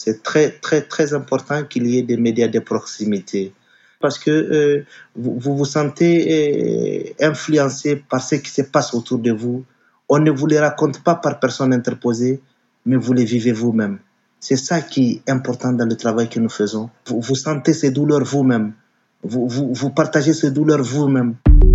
C'est très, très, très important qu'il y ait des médias de proximité. Parce que vous vous sentez influencé par ce qui se passe autour de vous. On ne vous les raconte pas par personne interposée, mais vous les vivez vous-même. C'est ça qui est important dans le travail que nous faisons. Vous sentez ces douleurs vous-même. Vous partagez ces douleurs vous-même.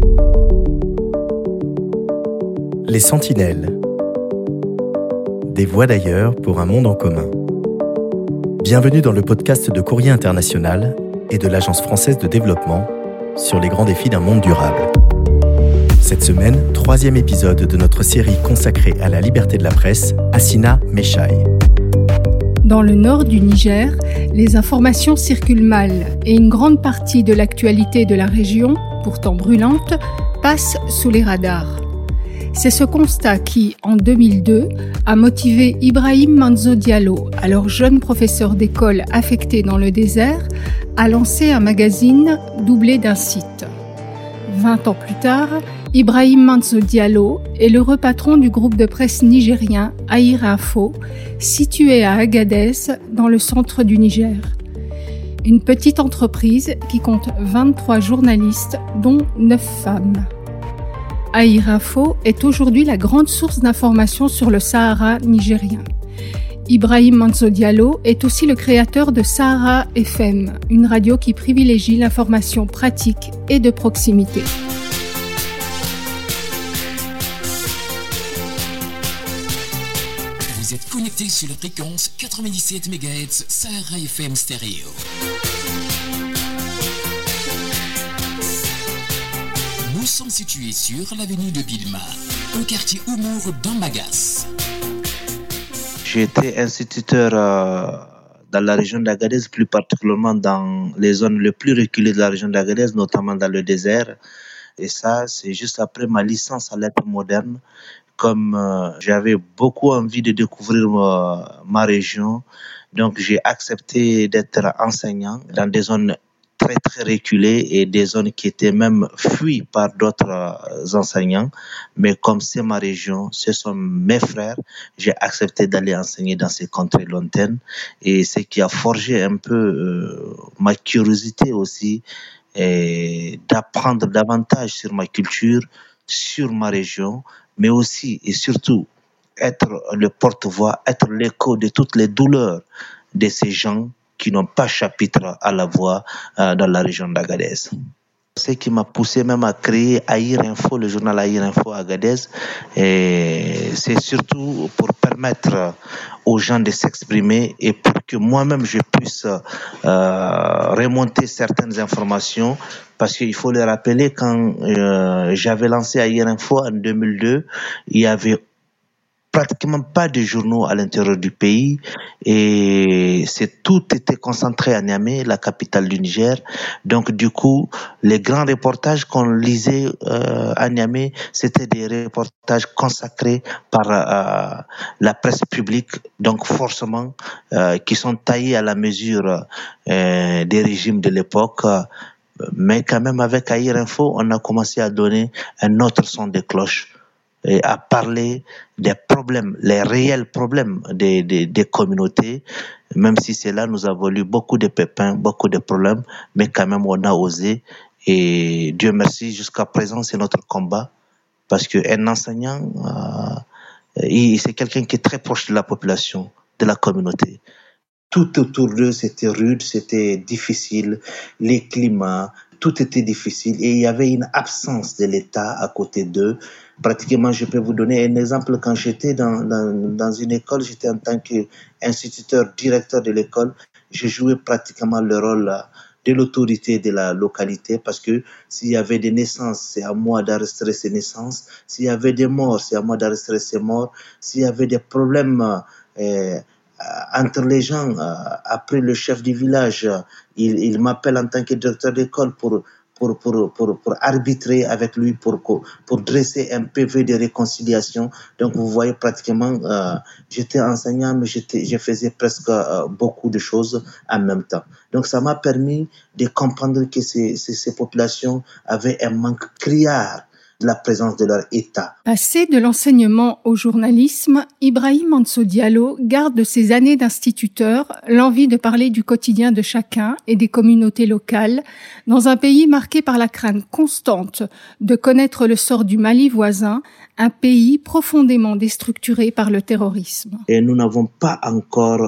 Les Sentinelles. Des voix d'ailleurs pour un monde en commun. Bienvenue dans le podcast de Courrier International et de l'Agence française de développement sur les grands défis d'un monde durable. Cette semaine, 3e épisode de notre série consacrée à la liberté de la presse, Assina Meshaï. Dans le nord du Niger, les informations circulent mal et une grande partie de l'actualité de la région, pourtant brûlante, passe sous les radars. C'est ce constat qui, en 2002, a motivé Ibrahim Manzo Diallo, alors jeune professeur d'école affecté dans le désert, à lancer un magazine doublé d'un site. 20 ans plus tard, Ibrahim Manzo Diallo est l'heureux patron du groupe de presse nigérien Aïr Info, situé à Agadez, dans le centre du Niger. Une petite entreprise qui compte 23 journalistes, dont 9 femmes. Aïr Info est aujourd'hui la grande source d'informations sur le Sahara nigérien. Ibrahim Manzo Diallo est aussi le créateur de Sahara FM, une radio qui privilégie l'information pratique et de proximité. Vous êtes connecté sur la fréquence 97 MHz Sahara FM stéréo. Nous sommes situés sur l'avenue de Bilma, au quartier Oumour d'Ambagas. J'ai été instituteur dans la région d'Agadez, plus particulièrement dans les zones les plus reculées de la région d'Agadez, notamment dans le désert. Et ça, c'est juste après ma licence à lettres modernes. Comme j'avais beaucoup envie de découvrir ma région, donc j'ai accepté d'être enseignant dans des zones très très reculées et des zones qui étaient même fuies par d'autres enseignants. Mais comme c'est ma région, ce sont mes frères, j'ai accepté d'aller enseigner dans ces contrées lointaines. Et ce qui a forgé un peu ma curiosité aussi, et d'apprendre davantage sur ma culture, sur ma région, mais aussi et surtout être le porte-voix, être l'écho de toutes les douleurs de ces gens qui n'ont pas chapitre à la voix dans la région d'Agadez. Ce qui m'a poussé même à créer Aïr Info, le journal Aïr Info à Agadez, et c'est surtout pour permettre aux gens de s'exprimer et pour que moi-même je puisse remonter certaines informations, parce qu'il faut le rappeler, quand j'avais lancé Aïr Info en 2002, il y avait pratiquement pas de journaux à l'intérieur du pays et tout était concentré à Niamey, la capitale du Niger. Donc du coup, les grands reportages qu'on lisait à Niamey, c'était des reportages consacrés par la presse publique, donc forcément qui sont taillés à la mesure des régimes de l'époque. Mais quand même avec Aïr Info, on a commencé à donner un autre son de cloche et à parler des problèmes, les réels problèmes des communautés, même si c'est là nous avons eu beaucoup de pépins, beaucoup de problèmes, mais quand même on a osé et Dieu merci, jusqu'à présent c'est notre combat, parce qu'un enseignant, c'est quelqu'un qui est très proche de la population, de la communauté. Tout autour d'eux c'était rude, c'était difficile, les climats, tout était difficile et il y avait une absence de l'État à côté d'eux. Pratiquement, je peux vous donner un exemple. Quand j'étais dans une école, j'étais en tant qu'instituteur, directeur de l'école, je jouais pratiquement le rôle de l'autorité de la localité, parce que s'il y avait des naissances, c'est à moi d'arrêter ces naissances. S'il y avait des morts, c'est à moi d'arrêter ces morts. S'il y avait des problèmes entre les gens, après le chef du village, il m'appelle en tant que directeur d'école pour arbitrer avec lui, pour dresser un PV de réconciliation. Donc vous voyez pratiquement, j'étais enseignant, mais je faisais presque beaucoup de choses en même temps. Donc ça m'a permis de comprendre que ces populations avaient un manque criard la présence de leur État. Passé de l'enseignement au journalisme, Ibrahim Ansou Diallo garde de ses années d'instituteur l'envie de parler du quotidien de chacun et des communautés locales dans un pays marqué par la crainte constante de connaître le sort du Mali voisin, un pays profondément déstructuré par le terrorisme. Et nous n'avons pas encore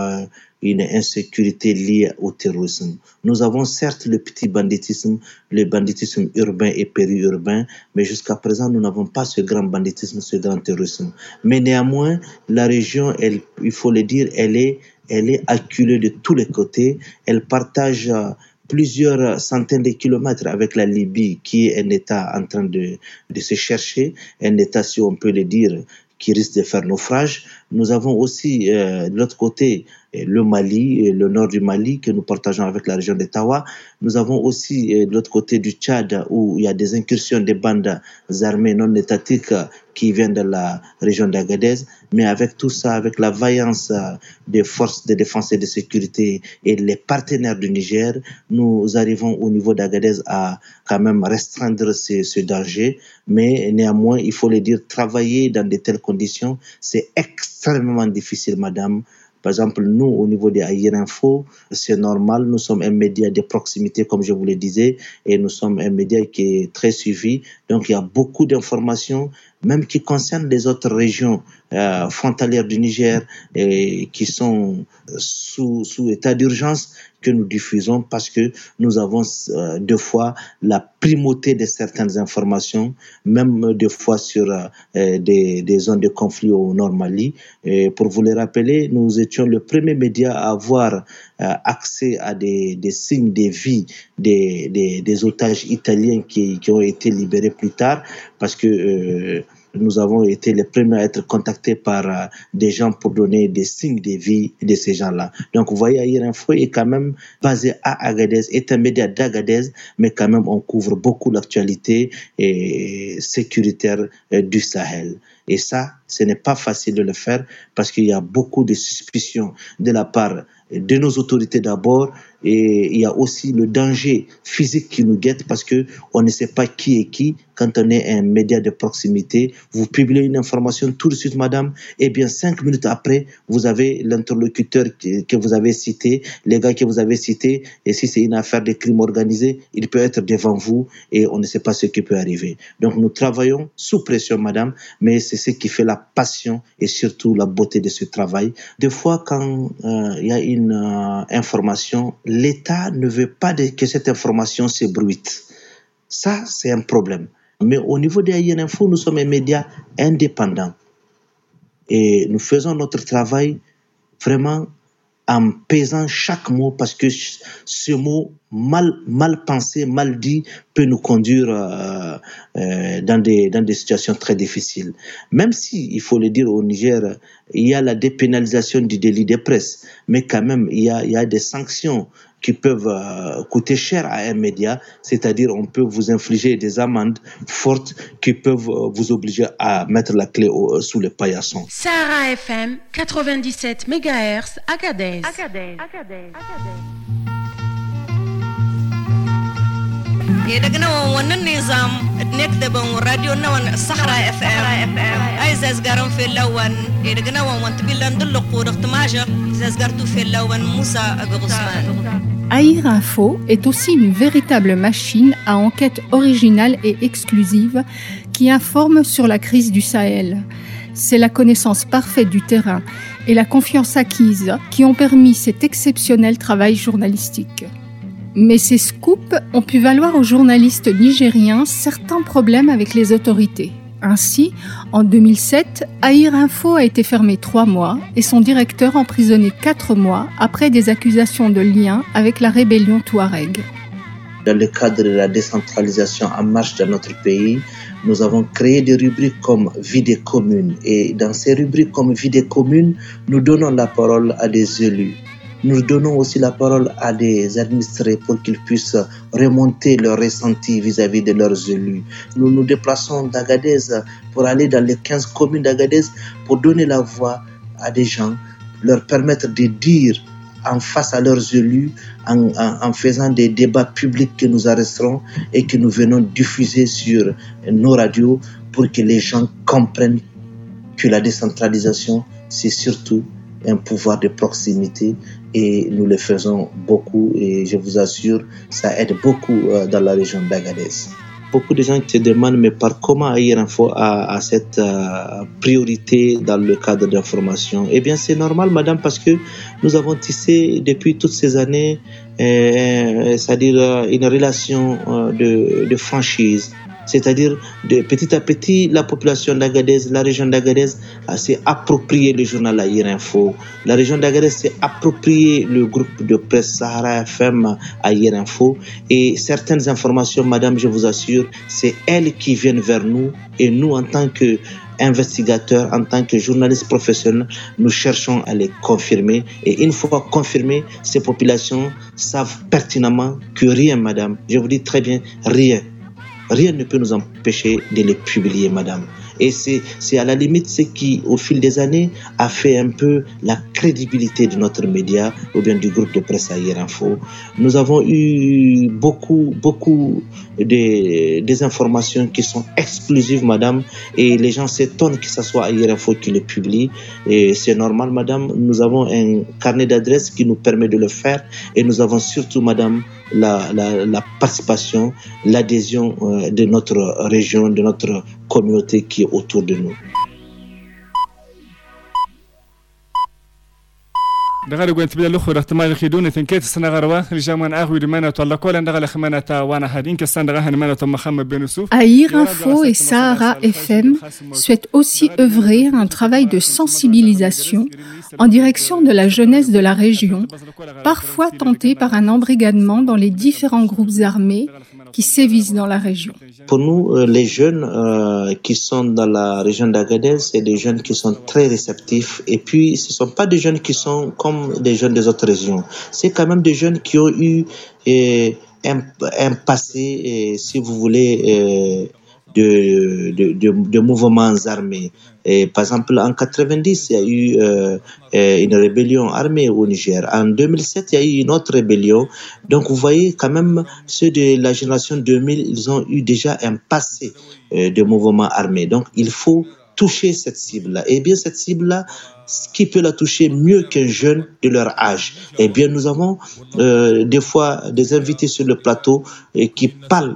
une insécurité liée au terrorisme. Nous avons certes le petit banditisme, le banditisme urbain et périurbain, mais jusqu'à présent, nous n'avons pas ce grand banditisme, ce grand terrorisme. Mais néanmoins, la région, il faut le dire, elle est acculée de tous les côtés. Elle partage plusieurs centaines de kilomètres avec la Libye, qui est un État en train de se chercher, un État, si on peut le dire, qui risque de faire naufrage. Nous avons aussi de l'autre côté le Mali, le nord du Mali que nous partageons avec la région de Tawa. Nous avons aussi de l'autre côté du Tchad où il y a des incursions des bandes armées non étatiques qui viennent de la région d'Agadez. Mais avec tout ça, avec la vaillance des forces de défense et de sécurité et les partenaires du Niger, nous arrivons au niveau d'Agadez à quand même restreindre ce danger. Mais néanmoins, il faut le dire, travailler dans de telles conditions, c'est extrêmement difficile, madame. Par exemple, nous, au niveau des Aïr Info, c'est normal, nous sommes un média de proximité, comme je vous le disais, et nous sommes un média qui est très suivi. Donc, il y a beaucoup d'informations, même qui concernent les autres régions frontalières du Niger, qui sont sous état d'urgence, que nous diffusons parce que nous avons des fois la primauté de certaines informations, même des fois sur des zones de conflit au Nord Mali. Et pour vous le rappeler, nous étions le premier média à avoir accès à des signes de vie des otages italiens qui ont été libérés plus tard, parce que nous avons été les premiers à être contactés par des gens pour donner des signes de vie de ces gens-là. Donc, vous voyez, Aïr Info est quand même basé à Agadez, est un média d'Agadez, mais quand même, on couvre beaucoup l'actualité sécuritaire du Sahel. Et ça, ce n'est pas facile de le faire parce qu'il y a beaucoup de suspicions de la part de nos autorités d'abord, et il y a aussi le danger physique qui nous guette parce que on ne sait pas qui est qui. Quand on est un média de proximité, vous publiez une information tout de suite, madame, et bien 5 minutes après, vous avez l'interlocuteur que vous avez cité, les gars que vous avez cités, et si c'est une affaire de crime organisé, il peut être devant vous et on ne sait pas ce qui peut arriver. Donc nous travaillons sous pression, madame, mais c'est ce qui fait la passion et surtout la beauté de ce travail. Des fois, quand il y a une information, l'État ne veut pas que cette information s'ébruite. Ça, c'est un problème. Mais au niveau de Aïr Info, nous sommes un média indépendant. Et nous faisons notre travail vraiment en pesant chaque mot, parce que ce mot mal pensé, mal dit, peut nous conduire dans des situations très difficiles. Même si, il faut le dire, au Niger, il y a la dépénalisation du délit de presse, mais quand même, il y a des sanctions qui peuvent coûter cher à un média, c'est-à-dire on peut vous infliger des amendes fortes qui peuvent vous obliger à mettre la clé sous le paillasson. Sahara FM 97 MHz Agadez. يدقنا وننظام نكتب راديو نوان صحراء اف ام ايزاز قارن في اللون يدقنا وانتبيل ندلق ورختماجه ايزاز قارتو في اللون موسى غصمان. Aïr Info est aussi une véritable machine à enquête originale et exclusive qui informe sur la crise du Sahel. C'est la connaissance parfaite du terrain et la confiance acquise qui ont permis cet exceptionnel travail journalistique. Mais ces scoops ont pu valoir aux journalistes nigériens certains problèmes avec les autorités. Ainsi, en 2007, Aïr Info a été fermé 3 mois et son directeur emprisonné 4 mois après des accusations de lien avec la rébellion Touareg. Dans le cadre de la décentralisation en marche dans notre pays, nous avons créé des rubriques comme Vie des communes. Et dans ces rubriques comme Vie des communes, nous donnons la parole à des élus. Nous donnons aussi la parole à des administrés pour qu'ils puissent remonter leurs ressentis vis-à-vis de leurs élus. Nous nous déplaçons d'Agadez pour aller dans les 15 communes d'Agadez pour donner la voix à des gens, leur permettre de dire en face à leurs élus, en faisant des débats publics que nous arresterons et que nous venons diffuser sur nos radios pour que les gens comprennent que la décentralisation, c'est surtout un pouvoir de proximité et nous le faisons beaucoup et je vous assure, ça aide beaucoup dans la région d'Agadez. Beaucoup de gens te demandent mais par comment Air Info a cette priorité dans le cadre d'information. Eh bien c'est normal madame parce que nous avons tissé depuis toutes ces années c'est-à-dire une relation de franchise. C'est-à-dire, petit à petit, la population d'Agadez, la région d'Agadez s'est approprié le journal Air Info. La région d'Agadez s'est approprié le groupe de presse Sahara FM Air Info. Et certaines informations, madame, je vous assure, c'est elles qui viennent vers nous. Et nous, en tant qu'investigateurs, en tant que journalistes professionnels, nous cherchons à les confirmer. Et une fois confirmées, ces populations savent pertinemment que rien, madame, je vous dis très bien, rien ne peut nous empêcher de les publier, madame. Et c'est à la limite ce qui, au fil des années, a fait un peu la crédibilité de notre média ou bien du groupe de presse Air Info. Nous avons eu beaucoup des informations qui sont exclusives, madame, et les gens s'étonnent que ce soit Air Info qui le publie. Et c'est normal, madame. Nous avons un carnet d'adresses qui nous permet de le faire et nous avons surtout, madame, la participation, l'adhésion de notre région, de notre communauté qui est autour de nous. دغه غوښتنه بل خو احتمال خیدونه تنکیت سنغروا رجمان اغوی دمانه طلع کول دغه خمانه وانا هادين كسان دغه هنمانه محمد بن يوسف. Air Info et Sahara FM souhaitent aussi œuvrer un travail de sensibilisation en direction de la jeunesse de la région, parfois tentée par un embrigadement dans les différents groupes armés qui sévissent dans la région. Pour nous, les jeunes qui sont dans la région d'Agadez, c'est des jeunes qui sont très réceptifs. Et puis, ce ne sont pas des jeunes qui sont comme des jeunes des autres régions. C'est quand même des jeunes qui ont eu un passé, si vous voulez, de mouvements armés. Et par exemple, en 90, il y a eu une rébellion armée au Niger. En 2007, il y a eu une autre rébellion. Donc, vous voyez quand même, ceux de la génération 2000, ils ont eu déjà un passé de mouvements armés. Donc, il faut toucher cette cible-là. Et bien, cette cible-là, qui peut la toucher mieux qu'un jeune de leur âge? Eh bien, nous avons des fois des invités sur le plateau qui parlent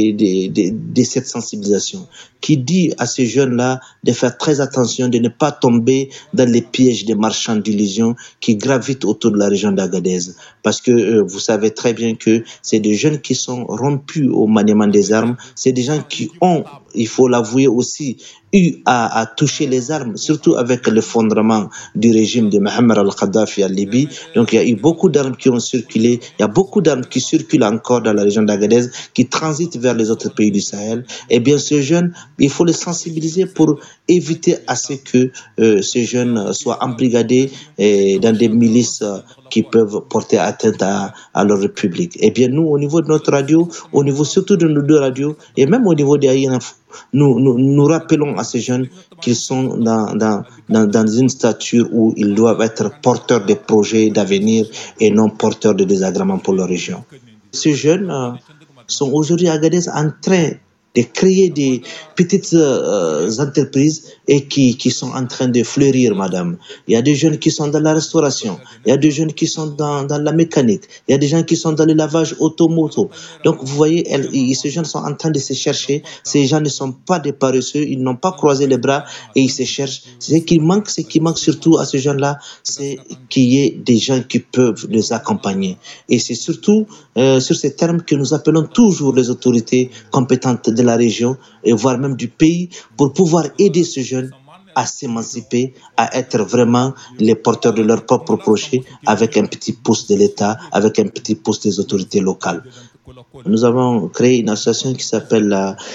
de cette sensibilisation, qui dit à ces jeunes-là de faire très attention, de ne pas tomber dans les pièges des marchands d'illusions qui gravitent autour de la région d'Agadez. Parce que vous savez très bien que c'est des jeunes qui sont rompus au maniement des armes, c'est des gens qui ont, il faut l'avouer aussi, eu à toucher les armes, surtout avec l'effondrement du régime de Mohamed al-Kadhafi en Libye. Donc il y a eu beaucoup d'armes qui ont circulé, il y a beaucoup d'armes qui circulent encore dans la région d'Agadez, qui transitent vers les autres pays du Sahel. Et bien ces jeunes, il faut les sensibiliser pour éviter à ce que ces jeunes soient embrigadés dans des milices qui peuvent porter atteinte à leur République. Et bien nous, au niveau de notre radio, au niveau surtout de nos deux radios, et même au niveau des Air Info, nous rappelons à ces jeunes qu'ils sont dans une stature où ils doivent être porteurs de projets d'avenir et non porteurs de désagréments pour leur région. Ces jeunes sont aujourd'hui à Agadez en train de créer des petites entreprises et qui sont en train de fleurir, madame. Il y a des jeunes qui sont dans la restauration, il y a des jeunes qui sont dans la mécanique, il y a des gens qui sont dans le lavage automoto. Donc, vous voyez, ces jeunes sont en train de se chercher. Ces gens ne sont pas des paresseux, ils n'ont pas croisé les bras et ils se cherchent. Ce qui manque surtout à ces jeunes-là, c'est qu'il y ait des gens qui peuvent les accompagner. Et c'est surtout sur ces termes que nous appelons toujours les autorités compétentes de la région et voire même du pays pour pouvoir aider ces jeunes à s'émanciper, à être vraiment les porteurs de leurs propres projets avec un petit pouce de l'État, avec un petit pouce des autorités locales. nous avons créé une association qui s'appelle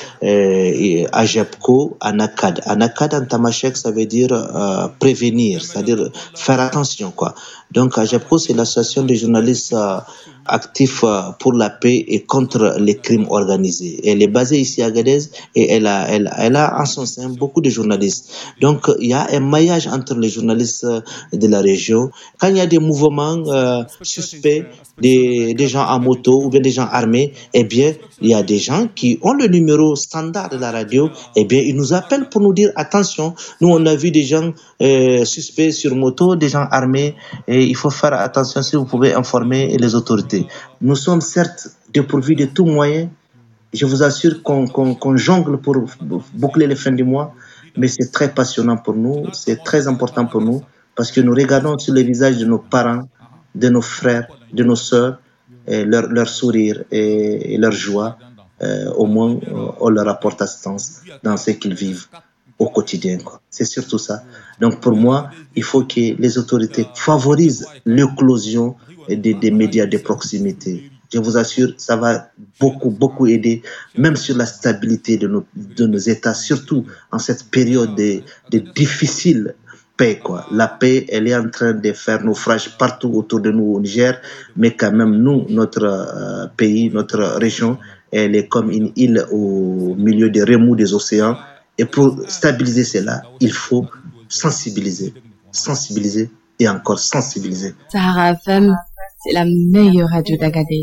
AJEPCO, ANACAD. ANACAD en tamashek, ça veut dire prévenir, c'est-à-dire faire attention, quoi. Donc AJEPCO, c'est l'association des journalistes actifs pour la paix et contre les crimes organisés. Elle est basée ici à Agadez et elle a en son sein beaucoup de journalistes. Donc il y a un maillage entre les journalistes de la région. Quand il y a des mouvements suspects, des gens en moto ou bien des gens armés, eh bien, il y a des gens qui ont le numéro standard de la radio, eh bien, ils nous appellent pour nous dire attention, nous on a vu des gens suspects sur moto, des gens armés, et il faut faire attention si vous pouvez informer les autorités. Nous sommes certes dépourvus de tout moyen, je vous assure qu'on jongle pour boucler les fins du mois, mais c'est très passionnant pour nous, c'est très important pour nous, parce que nous regardons sur les visages de nos parents, de nos frères, de nos sœurs, leur sourire et leur joie. Au moins, on leur apporte assistance dans ce qu'ils vivent au quotidien, quoi. C'est surtout ça. Donc pour moi, il faut que les autorités favorisent l'éclosion des médias de proximité. Je vous assure, ça va beaucoup aider, même sur la stabilité de nos États, surtout en cette période de difficile paix, quoi. La paix, elle est en train de faire naufrage partout autour de nous au Niger, mais quand même, nous, notre pays, notre région, elle est comme une île au milieu des remous des océans. Et pour stabiliser cela, il faut sensibiliser et encore sensibiliser. Sahara FM, c'est la meilleure radio d'Agadez.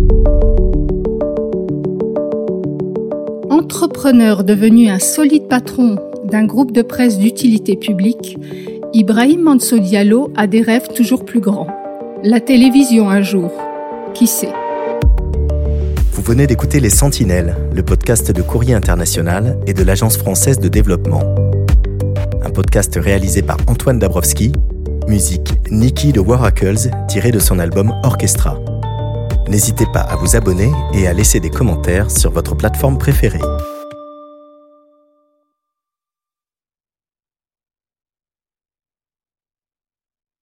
Entrepreneur devenu un solide patron d'un groupe de presse d'utilité publique, Ibrahim Manso Diallo a des rêves toujours plus grands. La télévision un jour, qui sait? Vous venez d'écouter Les Sentinelles, le podcast de Courrier International et de l'Agence française de développement. Un podcast réalisé par Antoine Dabrowski, musique Nikki de Waracles tirée de son album Orchestra. N'hésitez pas à vous abonner et à laisser des commentaires sur votre plateforme préférée.